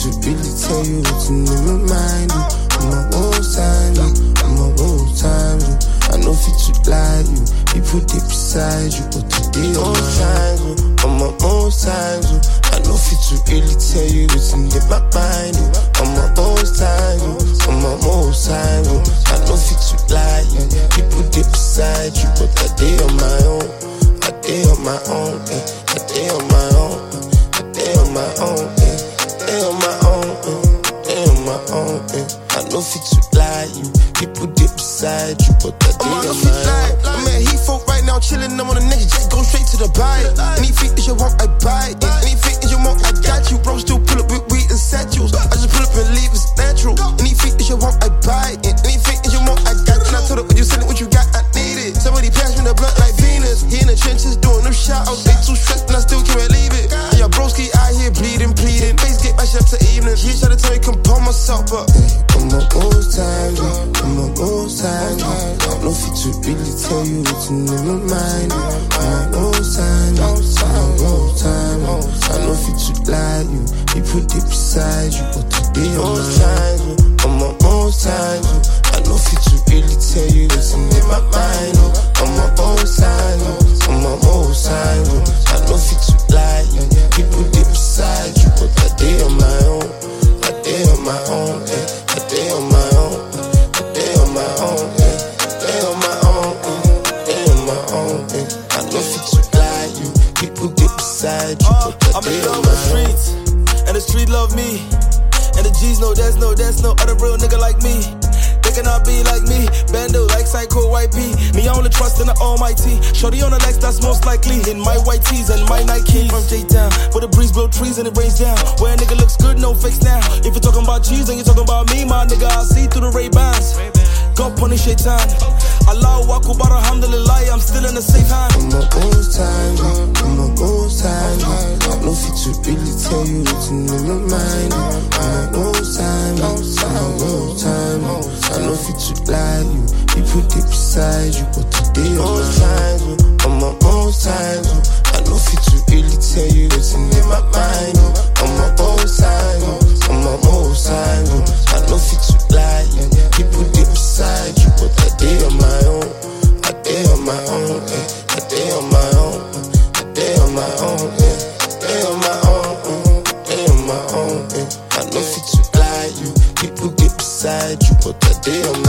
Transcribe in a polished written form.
to really tell you what's in my mind. On my own time, on my own time. I know fit to lie you, people deep beside you, but today on my time, on my own time. I know fit to really tell you what's in my mind. On my own time, on my own time. I know fit to lie you, people deep beside you, but today on my own. I day on my own, I day on my own, I day on my own, I day on my own, I day on my own. I know fit to lie you, people dip beside you, but I day on my own. I'm at Heathrow right now, chillin'. I'm on the next jet, go straight to the buy. Anything that you want, I buy it. Anything that you want, I got you. Bro, still pull up with weed and satchels. I just pull up and leave, it's natural. Anything that you want, I buy it. Anything that you want, I got you. And I told her when you send it, what you got, I need it. Somebody pass me the blunt like Venus. He in the trenches doing them shout-outs. They too stressed and I still can't leave it. And your broski out here bleeding. Face get mashed up to evening. He try to tell me compose myself, but on my own time, on my own time. I know fit to really tell you what's in my mind. On my own time, on my own time. I know fit to lie you, people deep beside you, but today on my time, on my own time. I know fit to really tell you what's in my mind. On my own time, on my own time. I know fit to lie you, people deep beside you, but today on my own. I day on my own, I day on my own, I day on my own, I day on my own, I day on my own. I know fit to lie you, people get beside you, but I day on my own. I'm in love with the streets, and the street love me, and the G's know there's no other real nigga like me. They cannot be like me, Bando like Psycho YP. Me I only trust in the Almighty. Shorty on the next, that's most likely. In my white tees and my Nikes. From J-Town, where the breeze blow trees and it rains down. Where a nigga looks good, no fakes now. If you're talking about cheese and you're talking about me, my nigga, I see through the Ray-Bans. God punish shaitan. Allahu Akbar, alhamdulillah, I'm still in a safe hand. On my own time, on my own time. I know fit to really tell you what's in my mind. On my own time, on my own time. I know fit to lie you, people deep beside you, but today on my time, on my own time. I know fit to really tell you what's in my mind. On my own time, on my own time. I know fit to lie you, people deep beside you, but I day on my own. I day on my own, I day on my own, I day on my own, I day on my own, I day on my own. I know fit to lie you, people get beside you, but I day on my own.